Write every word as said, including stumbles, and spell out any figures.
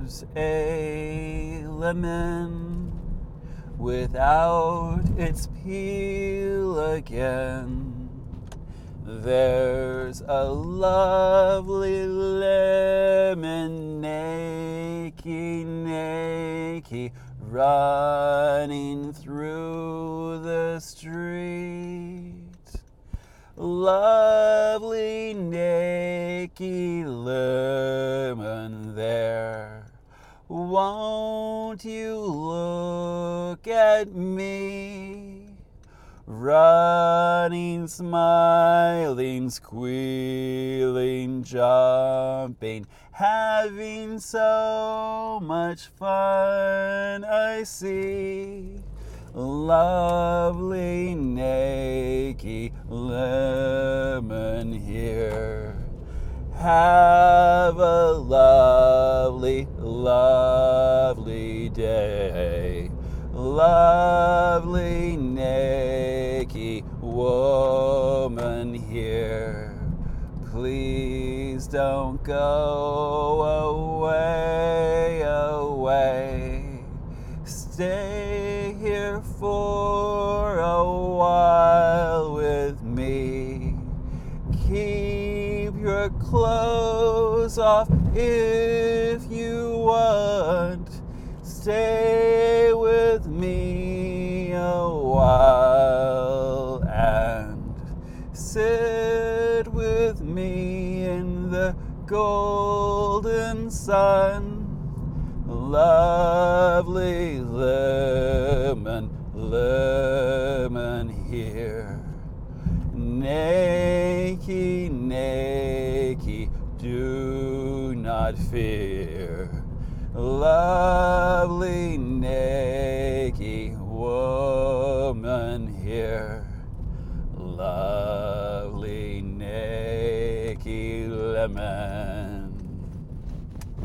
There's a lemon without its peel again. There's a lovely lemon, nakey, nakey, running through the street. Lovely nakey lemon there, won't you look at me? Running, smiling, squealing, jumping, having so much fun, I see. Lovely nakey lemon here. Have a lovely, lovely day. Lovely nakey woman here. Please don't go away, away. Stay here for a while with me. Keep your clothes off if you want. Stay with me a while and sit with me in the golden sun. Lovely lemon, lemon here. Nakey, nakey, do not fear. Lovely nakey woman here. Lovely nakey lemon.